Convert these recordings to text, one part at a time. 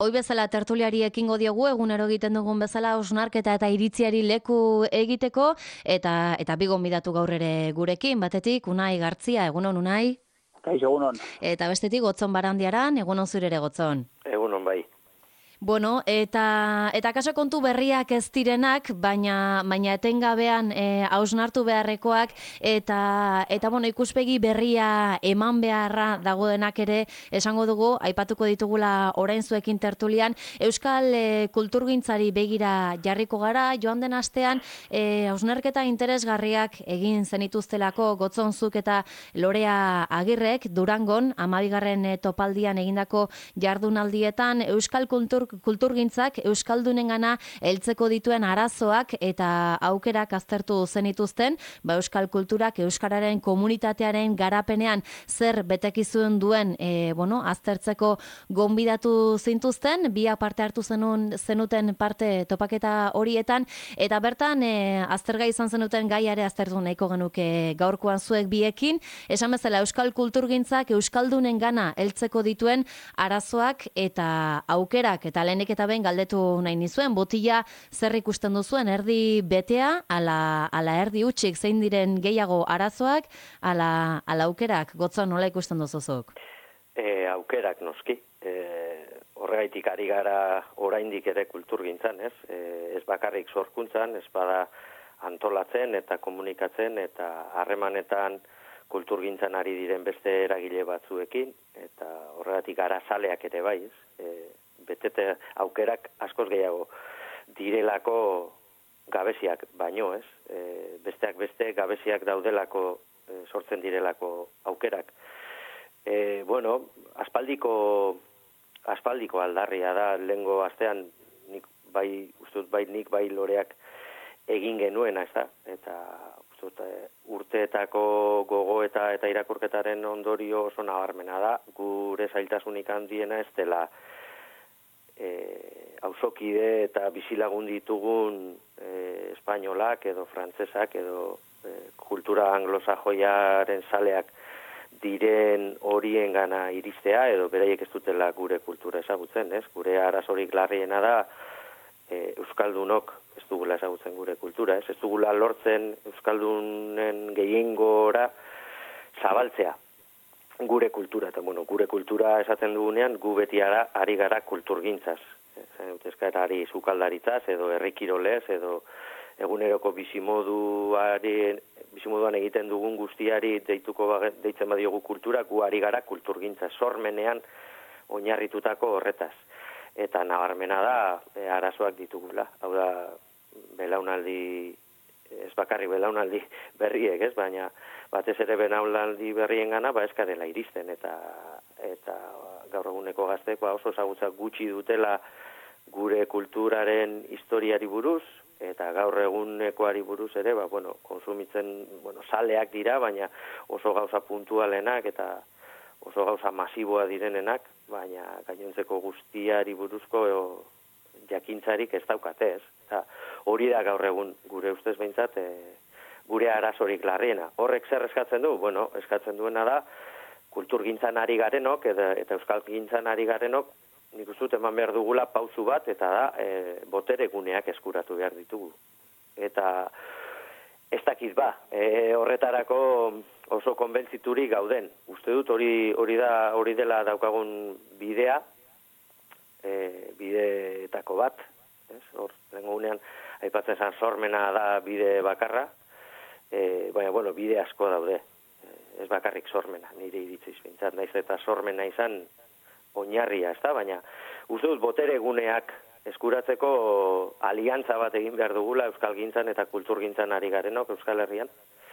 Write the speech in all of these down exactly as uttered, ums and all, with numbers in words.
Hoi bezala tertuliari ekingo diogu, egunero egiten dugun bezala hausnarketa eta iritziari leku egiteko, eta eta bi gonbidatu gaur ere gurekin, batetik Unai Gartzia, egunon Unai. Kaixo, egunon. Eta bestetik Gotzon Barandiaran, egunon zure ere Gotzon. Egunon bai. Bueno, eta eta kaso kontu berriak ez direnak, baina baina etengabean eh, hausnartu beharrekoak eta eta bueno, ikuspegi berria eman beharra dagoenak ere esango dugu, aipatuko ditugula orain zuekin tertulian, euskal eh, kulturgintzari begira jarriko gara. Joan den astean eh, hausnarketa interesgarriak egin zenituztelako Gotzonzuk eta Lorea Agirrek Durangon hamabigarren eh, topaldian egindako jardunaldietan euskal kultur kulturgintzak euskaldunengana heltzeko dituen arazoak eta aukerak aztertu zenituzten, ba euskal kulturak euskararen komunitatearen garapenean zer betekizuen duen e, bueno, aztertzeko gonbidatu zintuzten, bi parte hartu zenun, zenuten parte topaketa horietan, eta bertan e, aztergai izan zenuten gaiare aztertu nahiko genuke gaurkoan zuek biekin, esan bezala euskal kulturgintzak euskaldunengana heltzeko dituen arazoak eta aukerak, eta lehenik eta behin galdetu nahi nizuen, botila zer ikusten duzuen, erdi betea, ala, ala erdi utxik zein diren gehiago arazoak, ala, ala aukerak, Gotzon nola ikusten duzuzuk? E, aukerak noski, e, horregaitik ari gara oraindik ere kulturgintzan, ez? E, ez bakarrik sorkuntzan, ez bada antolatzen eta komunikatzen eta harremanetan kulturgintzan ari diren beste eragile batzuekin, eta horregatik gara zaleak ere bai, ez? E, betete aukerak askoz gehiago direlako gabeziak baino, ez? E, besteak beste gabeziak daudelako e, sortzen direlako aukerak. E, bueno, aspaldiko aspaldiko aldarria da, lehengo astean nik bai, ustut bai nik bai Loreak egin genuena, ez da? Eta ustut urteetako gogoeta eta irakurketaren ondorio oso nabarmena da, gure zailtasunik handiena ez dela E, auzokide eta bizilagun ditugun e, espainolak edo frantsesak edo e, kultura anglosajoiaren zaleak diren horien gana iristea edo beraiek ez dutela gure kultura ezagutzen, ez? Gure arazorik larriena da e, euskaldunok ez dugula ezagutzen gure kultura, ez? Ez dugula lortzen euskaldunen gehiengora zabaltzea gure kultura, eta bueno, gure kultura esaten dugunean, gu beti ara, ari gara kulturgintzaz. Ezkaera ari sukaldaritzaz, edo herrikirolez, edo eguneroko bizimoduari, bizimoduan egiten dugun guztiari deituko deitzen badiogu kultura, gu ari gara kulturgintzaz, sormenean oinarritutako horretaz. Eta nabarmena da, e, arazoak ditugula. Hau da, belaunaldi, ez bakarrik belaunaldi berriek, ez, baina batez ere belaunaldi berrien gana, ba eskarela iristen, eta eta gaur eguneko gazteko oso ezagutza gutxi dutela gure kulturaren historiari buruz, eta gaur egunekoari buruz ere, ba, bueno, konsumitzen, bueno, saleak dira, baina oso gauza puntualenak, eta oso gauza masiboa direnenak, baina gainontzeko guztiari buruzko e, jakintzarik ez daukatez. Eta hori da gaur egun gure ustez behintzat, e, gure arazorik larriena. Horrek zer eskatzen du? Bueno, eskatzen duena da, kulturgintzan ari garenok, eta, eta euskalgintzan ari garenok, nik ustut eman behar dugula pauzu bat, eta da, e, botere guneak eskuratu behar ditugu. Eta ez dakit ba, e, horretarako oso konbentziturik gauden. Uste dut hori hori da hori dela daukagun bidea, e, bideetako bat, ez? Hor, lehengo gunean, aipatzen zan sormena da bide bakarra, E, baina, bueno, bide asko daude, e, ez bakarrik sormena, nire iritziz bintzat, naiz eta sormena izan oinarria, ez da, baina uste dut botere guneak eskuratzeko aliantza bat egin behar dugula euskalgintzan eta kulturgintzan ari garenok Euskal Herrian,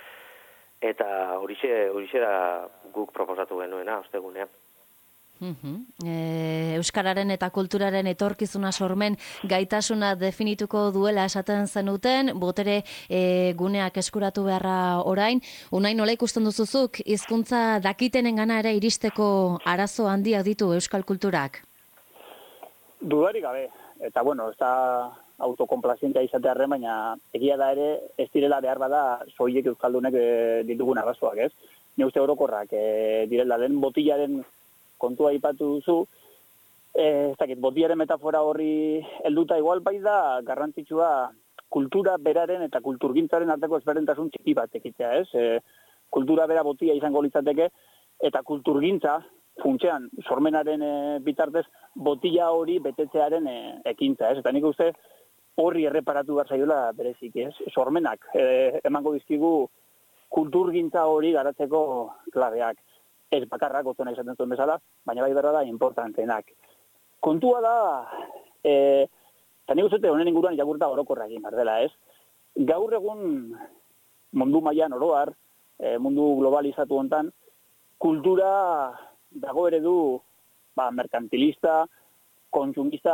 eta horixe, horixe da guk proposatu genuena, ostegunean. Uhum. E, Euskararen eta kulturaren etorkizuna sormen gaitasuna definituko duela esaten zenuten, botere e, guneak eskuratu beharra orain. Unai, nola ikusten duzuzuk, hizkuntza dakitenengana ere iristeko arazo handiak ditu euskal kulturak? Dudarik gabe, eta bueno, ez da autokonplazientea izatearren, baina egia da ere ez direla behar bada soilik euskaldunek e, ditugun arazoak, ez? Ni uste orokorrak e, direla den botilaren kontua aipatu duzu, ez dakit, botiaren metafora horri helduta igual bai da garrantzitsua kultura beraren eta kulturgintzaren arteko ezberdintasun txiki bat ekitea, ez? E, kultura bera botia izango litzateke, eta kulturgintza, funtsean, sormenaren e, bitartez, botila hori betetzearen e, ekintza, ez? Eta nik uste horri erreparatu behar zaiola berezik, ez? Sormenak, e, emango dizkigu kulturgintza hori garatzeko klabeak. Ez bakarrak, gozona izaten zuen bezala, baina bai berra da importanteenak. Kontua da, e, eta nik uste honen inguruan irakurta orokorra egin behar dela, ez? Gaur egun mundu mailan oroar, e, mundu globalizatu hontan, kultura dago eredu ba, merkantilista, kontsumista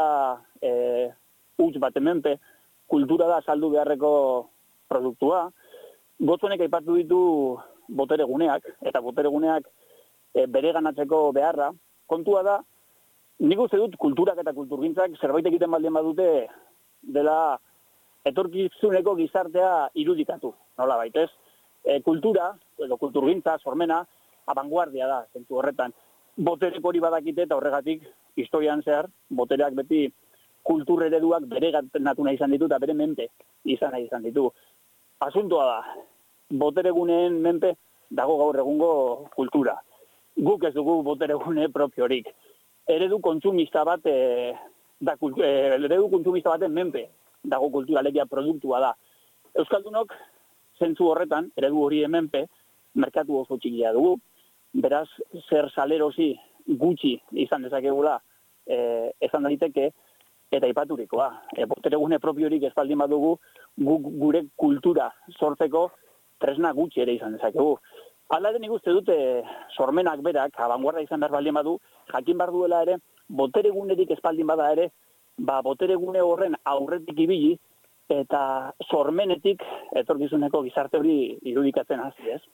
e, huts baten menpe, kultura da saldu beharreko produktua. Gotzonek aipatu ditu botereguneak, eta botereguneak e, bere ganatzeko beharra. Kontua da, nik uste dut kulturak eta kulturgintzak zerbait egiten baldin badute dela etorkizuneko gizartea irudikatu, nola baitez. E, kultura, edo kulturgintza, sormena, abanguardia da, zentzu horretan. Boterek hori badakite eta horregatik historian zehar, botereak beti kultur ereduak bere natu nahi izan ditu eta bere menpe izan nahi izan ditu. Asuntoa da, botereguneen menpe dago gaur egungo kultura. Guk ez dugu boteregune propiorik. Eredu kontsumista bat e, da, e, eredu kontsumista baten menpe dago kultura, alegia produktua da. Euskaldunok zentzu horretan, eredu hori menpe, merkatu oso txikia dugu, beraz, zer salerosi gutxi izan dezakegula e, esan daiteke, eta ipaturikoa. E, boteregune propiorik ez baldin badugu, gu, gure kultura sortzeko tresna gutxi ere izan dezakegu. Hala nik uste dute sormenak berak, abanguarda izan behar baldin badu, jakin behar duela ere, boteregunerik ez baldin bada ere, ba, boteregune horren aurretik ibili, eta sormenetik etorkizuneko gizarte hori irudikatzen hasi, ez?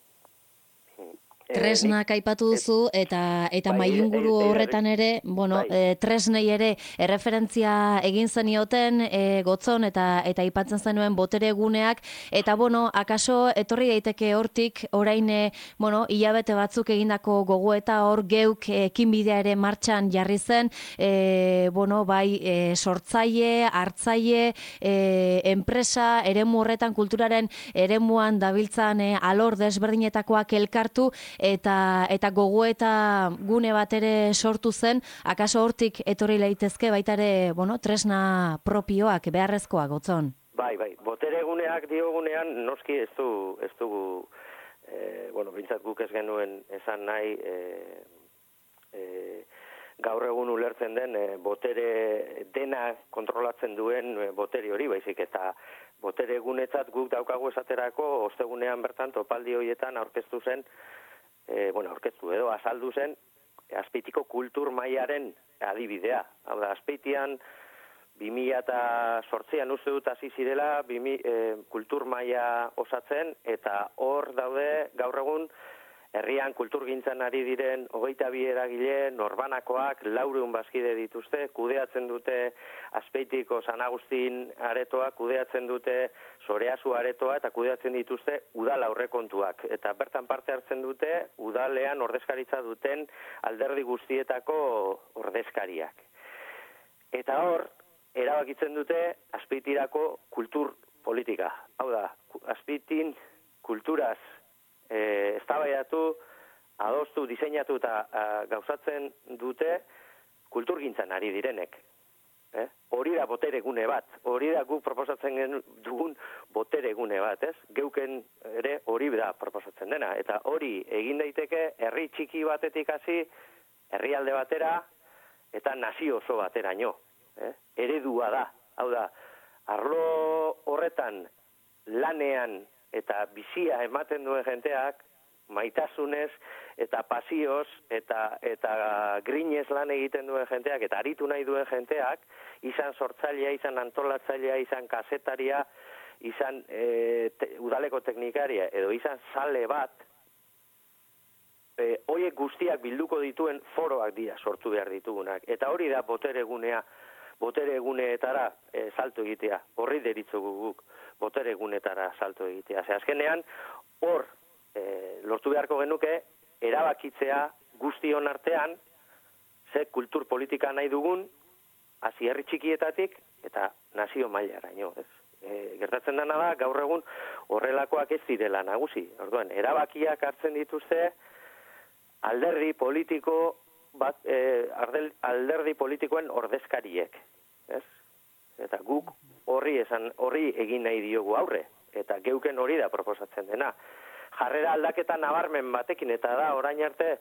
Tresnak aipatu duzu, eta eta bai, mailinguru e, e, horretan ere, bueno, bai. e, tresnei ere erreferentzia egin zenioten e, gotzon eta eta aipatzen zenuen botere guneak, eta bueno, akaso etorri daiteke hortik orain e, bueno, hilabete batzuk egindako gogoeta hor geuk ekinbidea ere martxan jarri zen, e, bueno, bai e, sortzaile, hartzaile, e, enpresa, eremu horretan kulturaren eremuan dabiltzan e, alor desberdinetakoak elkartu, eta eta gogoeta gune bat ere sortu zen, akaso hortik etorri leitezke baita ere, bueno, tresna propioak beharrezkoak gotzon. Bai, bai, botere eguneak diogunean noski ez du ez dugu eh, bueno, bintzat guk ez genuen esan nahi eh, eh, gaur egun ulertzen den eh, botere dena kontrolatzen duen eh, botere hori, baizik eta botere egunetzat guk daukagu esaterako ostegunean bertan topaldi horietan aurkeztu zen E, bueno, aurkeztu edo azaldu zen Azpeitiko kultur mailaren adibidea. Hau da, Azpeitian bi mila zortzian uste dut hasi zirela e, kultur maila osatzen, eta hor daude gaur egun herrian kulturgintzan ari diren hogeita bi eragile, norbanakoak, laureun bazkide dituzte, kudeatzen dute Azpeitiko San Agustin aretoa, kudeatzen dute Soreazu aretoa, eta kudeatzen dituzte udal aurrekontuak. Eta bertan parte hartzen dute udalean ordezkaritza duten alderdi guztietako ordezkariak. Eta hor, erabakitzen dute Azpeitirako kultur politika. Hau da, Azpeitin kulturaz E, eztabaidatu, adostu, diseinatu eta a, gauzatzen dute kulturgintzan ari direnek. Eh? Hori da botere gune bat, hori da guk proposatzen dugun botere gune bat, ez? Geuken ere hori da proposatzen dena, eta hori egin daiteke herri txiki batetik hasi, herrialde batera, eta nazio oso bateraino. Eh? Eredua da, hau da, arlo horretan lanean eta bizia ematen duen jenteak, maitasunez eta pasioz eta eta grinez lan egiten duen jenteak eta aritu nahi duen jenteak, izan sortzailea, izan antolatzailea, izan kasetaria, izan e, te, udaleko teknikaria edo izan sale bat, e, horiek guztiak bilduko dituen foroak dira sortu behar ditugunak. Eta hori da botere gunea, botere eguneetara e, salto egitea, horri deritzugu guk. Botere egunetara salto egitea. Ze azkenean, hor, e, lortu beharko genuke, erabakitzea guztion artean, ze kultur politika nahi dugun, hasi herri txikietatik eta nazio mailaraino, ez? E, gertatzen dena da, gaur egun horrelakoak ez direla nagusi. Orduan, erabakiak hartzen dituzte alderdi politiko bat, e, alderdi politikoen ordezkariek, ez? Eta guk horri esan horri egin nahi diogu aurre, eta geuken hori da proposatzen dena. Jarrera aldaketa nabarmen batekin, eta da, orain arte,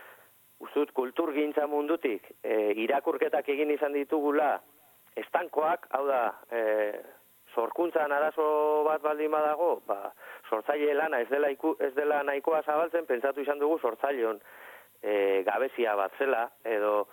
uzut kulturgintza mundutik, e, irakurketak egin izan ditugula estankoak, hau da, e, sorkuntzan arazo bat baldin badago, ba, sortzaile lana ez dela, iku, ez dela nahikoa zabaltzen, pentsatu izan dugu sortzaileon e, gabezia bat zela, edo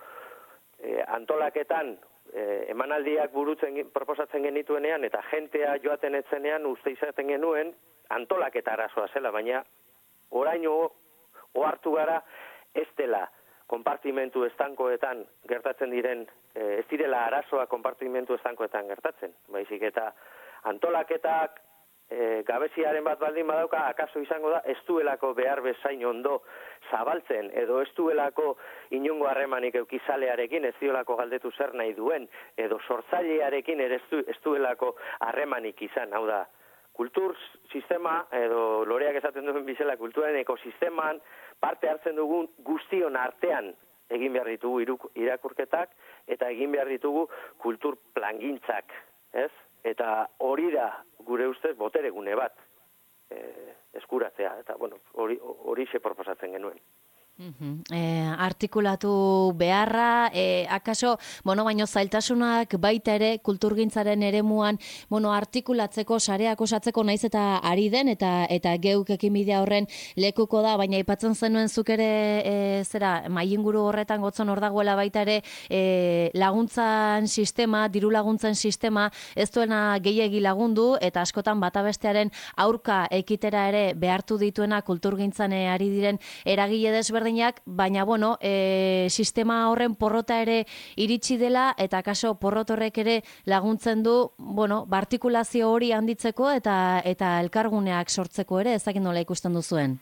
e, antolaketan e, emanaldiak burutzen proposatzen genituenean, eta jentea joaten etzenean uste izaten genuen antolaketa arazoa zela, baina oraino ohartu gara ez dela konpartimentu estankoetan gertatzen diren, e, ez direla arazoa konpartimentu estankoetan gertatzen. Baizik eta antolaketak e, gabeziaren bat baldin badauka, akaso izango da, ez duelako behar bezain ondo zabaltzen, edo ez duelako inongo harremanik eukizalearekin, ez duelako galdetu zer nahi duen, edo sortzailearekin ere ez, du, ez duelako harremanik izan, hau da, kultur sistema, edo loreak esaten duen bizela, kulturaren ekosisteman, parte hartzen dugun guztion artean egin behar ditugu irakurketak, eta egin behar ditugu kultur plangintzak, ez? Eta hori da, gure ustez, boteregune bat e, eskuratzea, eta bueno, hori, hori se proposatzen genuen. Uh-huh. E, artikulatu beharra, e, akaso, bueno, baino zailtasunak baita ere kulturgintzaren eremuan, bueno, artikulatzeko, sareak osatzeko naiz eta ari den, eta eta geuk ekinbidea horren lekuko da, baina aipatzen zenuen zuk ere, e, zera, mailinguru horretan gotzon hor dagoela baita ere, e, laguntzan sistema, diru laguntzen sistema, ez duena gehiegi lagundu, eta askotan bata bestearen aurka ekitera ere behartu dituena kulturgintzan ari diren eragile desberdinak, baina, bueno, e, sistema horren porrota ere iritsi dela, eta kaso porrot horrek ere laguntzen du, bueno, artikulazio hori handitzeko eta eta elkarguneak sortzeko ere, ezakit nola ikusten duzuen.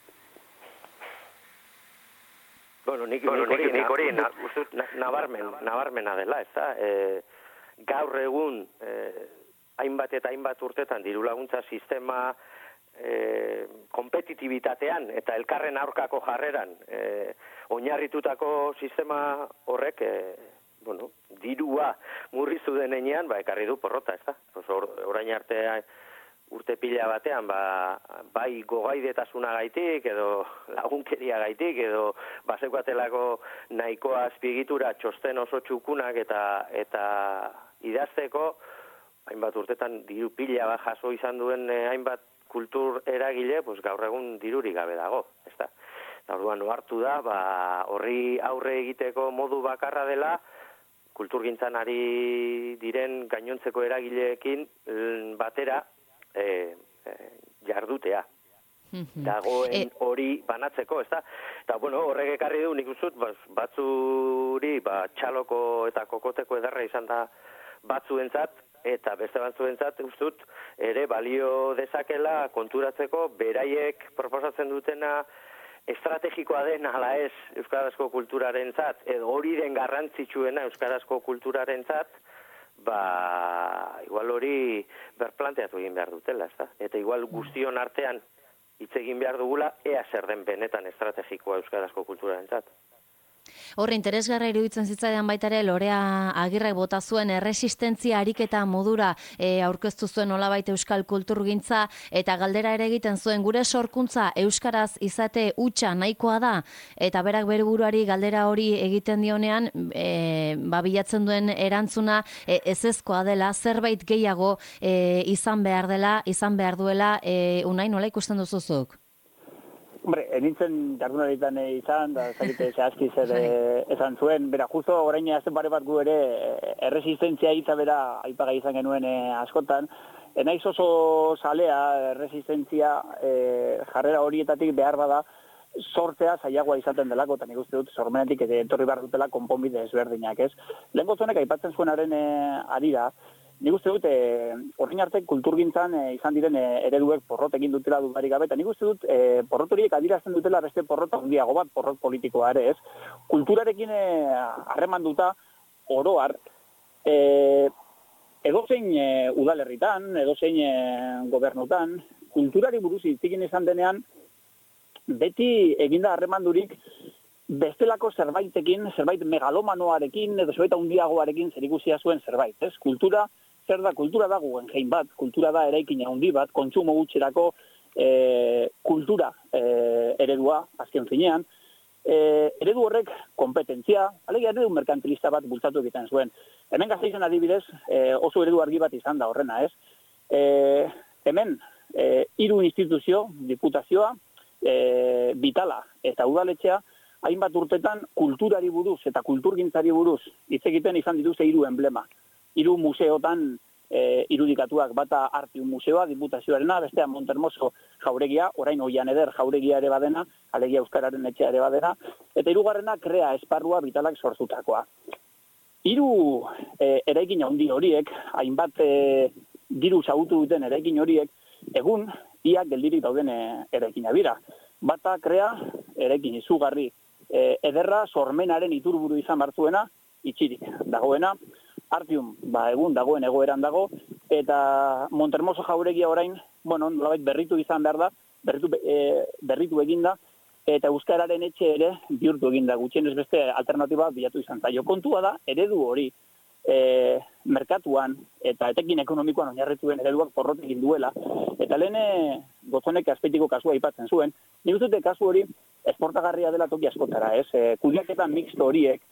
Bueno, nik hori nabarmen, nabarmena dela, ez da? E, gaur egun, e, hainbat eta hainbat urtetan diru laguntza sistema E, kompetitibitatean eta elkarren aurkako jarreran e, oinarritutako sistema horrek e, bueno, dirua murriztu denean, ba, ekarri du porrota, ez da? Or, orain arte urte pila batean, ba, bai gogaidetasuna gaitik, edo lagunkeria gaitik, edo basekoatelako nahikoa azpigitura txosten oso txukunak eta, eta idazteko, hainbat urtetan diru pila bat jaso izan duen eh, hainbat kultur eragile, pues, gaur egun diruri gabe dago, ez da. Eta orduan ohartu da, ba, horri aurre egiteko modu bakarra dela, kulturgintzan ari diren gainontzeko eragileekin batera e, e, jardutea. Dagoen hori banatzeko, ez da? Eta, bueno, horrek ekarri du, nik uzut, batzuri, ba, txaloko eta kokoteko ederra izan da batzuentzat, eta beste batzuentzat ustut ere balio dezakela konturatzeko beraiek proposatzen dutena estrategikoa den ala ez euskarazko kulturarentzat, edo hori den garrantzitsuena euskarazko kulturarentzat, ba igual hori berplanteatu egin behar dutela, ezta? Eta igual guztion artean hitz egin behar dugula ea zer den benetan estrategikoa euskarazko kulturarentzat. Horre, interesgarra iruditzen zitzaidan baita ere, Lorea Agirrek bota zuen erresistentzia ariketa modura e, aurkeztu zuen nolabait euskal kulturgintza, eta galdera ere egiten zuen gure sorkuntza euskaraz izate hutsa nahikoa da, eta berak bere buruari galdera hori egiten dionean, e, ba, bilatzen duen erantzuna e, ezezkoa dela, zerbait gehiago e, izan behar dela, izan behar duela, e, Unai, nola ikusten duzuzuk? Hombre, enintzen jardunaritan izan, da zagite zehazki zer esan zuen, bera, justo orain azten pare bat gu ere erresistentzia hitza bera aipagai izan genuen e, askotan, e, naiz oso salea erresistentzia e, jarrera horietatik behar bada sortzea zailagoa izaten delako, eta nik uste dut sormenetik etorri behar dutela konponbide ezberdinak, ez? Lehen gozonek aipatzen zuenaren e, arira, nik uste dut, e, orain arte kulturgintzan e, izan diren e, ereduek porrot egin dutela dudarik gabe, eta nik uste dut, e, porrot horiek adierazten dutela beste porrot handiago bat, porrot politikoa ere, ez? Kulturarekin harremanduta oro har, e, edozein e, udalerritan, edozein e, gobernutan, kulturari buruz hitzikin izan denean, beti eginda harremandurik bestelako zerbaitekin, zerbait megalomanoarekin, edo zerbait handiagoarekin zerikusia zuen zerbait, ez? Kultura, zer da? Kultura da guggenheim bat, kultura da eraikina handi bat, kontsumo gutxerako e, kultura e, eredua, azken finean, e, eredu horrek kompetentzia, alegia eredu merkantilista bat bultzatu egiten zuen. Hemen Gasteizen adibidez, e, oso eredu argi bat izan da horrena, ez? E, hemen, e, hiru instituzio, diputazioa, e, bitala eta udaletxea, hainbat urtetan kulturari buruz eta kulturgintzari buruz hitz egiten izan dituzte hiru enblema. Hiru museotan e, irudikatuak, bata Artium museoa, diputazioarena, bestea Montermoso jauregia, orain Oian Eder jauregia ere badena, alegia Euskararen etxea ere badena, eta hirugarrena Krea esparrua bitalak sortutakoa. Hiru e, eraikin handi horiek, hainbat e, diru xahutu duten eraikin horiek, egun ia geldirik dauden e, eraikina dira. Bata Krea eraikin izugarri, E, ederra sormenaren iturburu izan bartzuena, itxirik dagoena, Artium, ba, egun dagoen egoeran dago, eta Montermoso jauregia orain, bueno, nolabait berritu izan behar da, berritu, e, berritu eginda, eta Euskararen etxe ere bihurtu eginda, gutxienez beste alternatiba bilatu izan zaio. Kontua da, eredu hori, e, merkatuan eta etekin ekonomikoan oinarrituen ereduak porrot egin duela, eta lehen Gozonek azpeitiko kasua aipatzen zuen, nik uste dut kasu hori esportagarria dela toki askotara, ez? E, kudeaketa mixto horiek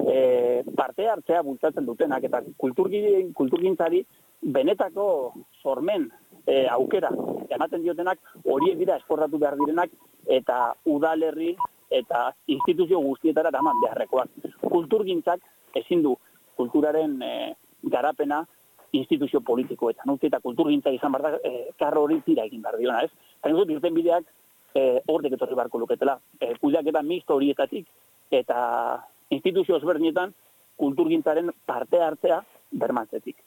e, parte hartzea bultzatzen dutenak eta kulturgin, kulturgintzari benetako sormen e, aukera ematen diotenak horiek dira esportatu behar direnak eta udalerri eta instituzio guztietara eraman beharrekoak. Kulturgintzak ezin du kulturaren e, garapena instituzio politikoetan, utzi eta kulturgintza izan behar da, e, karro hori tira egin behar diona, ez? Zain dut, irten bideak e, horrek etorri barko luketela. E, kudeaketa mixto horietatik eta instituzio ezberdinetan kulturgintzaren parte hartzea bermatzetik.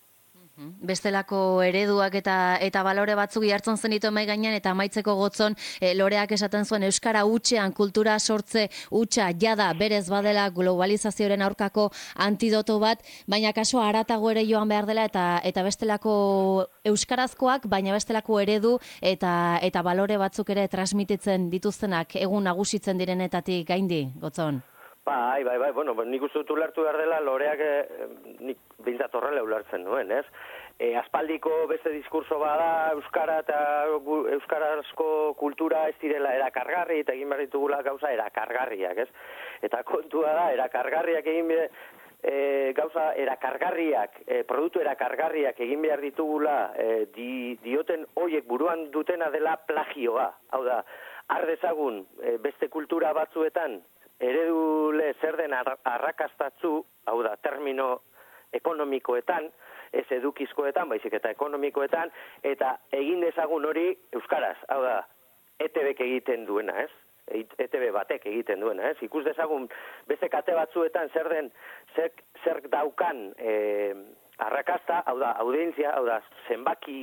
Bestelako ereduak eta eta balore batzuk jartzen zenitu mai gainean eta amaitzeko Gotzon e, Loreak esaten zuen euskara hutsean kultura sortze hutsa jada berez badela globalizazioaren aurkako antidoto bat, baina kaso haratago ere joan behar dela eta eta bestelako euskarazkoak, baina bestelako eredu eta eta balore batzuk ere transmititzen dituztenak egun nagusitzen direnetatik gaindi, Gotzon. Bai, bai, bai, bueno, nik uste dut ulertu behar dela Loreak eh, nik bintzat horrela ulertzen nuen, ez? E, aspaldiko beste diskurso bada Euskara eta Euskarazko kultura ez direla erakargarri eta egin behar ditugula gauza erakargarriak, ez? Eta kontua da, erakargarriak egin behar, e, gauza erakargarriak, e, produktu erakargarriak egin behar ditugula e, di, dioten hoiek buruan dutena dela plagioa. Hau da, har dezagun e, beste kultura batzuetan eredule zer den arrakastatzu, hau da, termino ekonomikoetan, ez edukizkoetan, baizik eta ekonomikoetan, eta egin dezagun hori euskaraz, hau da, E T Bek egiten duena, ez? E T B batek egiten duena, ez? Ikus dezagun beste kate batzuetan zer den, zer, zer daukan e, arrakasta, hau da, audientzia, hau da, zenbaki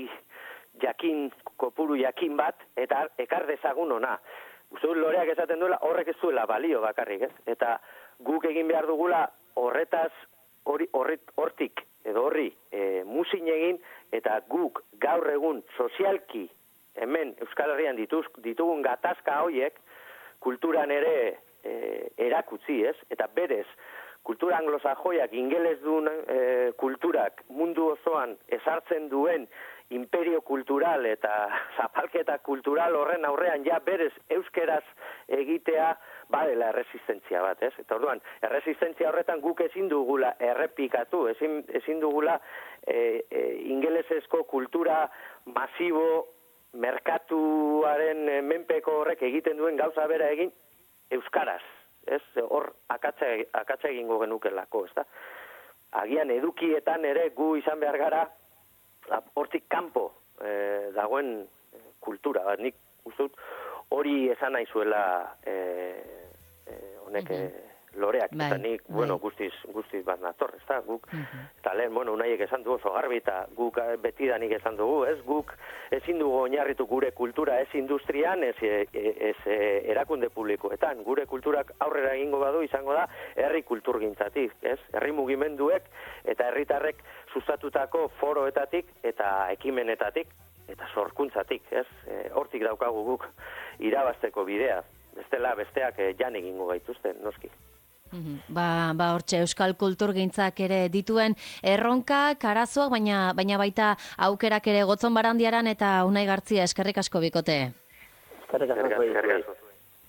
jakin, kopuru jakin bat, eta ekar dezagun ona. Uste Loreak esaten duela horrek ez duela balio bakarrik, ez? Eta guk egin behar dugula horretaz, hori, hortik, edo horri, e, musin egin, eta guk gaur egun sozialki, hemen Euskal Herrian dituz, ditugun gatazka hoiek, kulturan ere e, erakutzi, ez? Eta berez, kultura anglosajoiak, ingeles duen e, kulturak mundu osoan ezartzen duen imperio kultural eta zapalketa kultural horren aurrean ja berez euskeraz egitea badela erresistentzia bat, ez? Eta orduan, erresistentzia horretan guk ezin dugula errepikatu, ezin, ezin dugula e, e, ingelesezko kultura masibo merkatuaren menpeko horrek egiten duen gauza bera egin euskaraz, ez? Hor akatsa, akatsa egingo genukelako, ez da? Agian edukietan ere gu izan behar gara hortik kanpo eh, dagoen kultura, bat nik uste dut hori esan nahi zuela eh, eh, honek eh, loreak, bai, eta nik, bai. bueno, guztiz, guztiz bat nator, ez da, guk, Mhm. eta lehen, bueno, unaiek esan du oso garbi, eta guk betidanik esan dugu, ez, guk ezin dugu oinarritu gure kultura, ez industrian, ez, ez, ez erakunde publikoetan, gure kulturak aurrera egingo badu izango da, herri kulturgintzatik, ez, herri mugimenduek, eta herritarrek sustatutako foroetatik, eta ekimenetatik, eta sorkuntzatik, ez, e, hortik daukagu guk irabazteko bidea, bestela besteak e, jan egingo gaituzten, noski. Mhm. Ba, ba hortxe Euskal Kulturgintzak ere dituen erronkak, arazoak, baina baina baita aukerak ere Gotzon Barandiaran eta Unai Gartzia eskerrik asko bikote. Eskerrik asko. Eskerrik asko.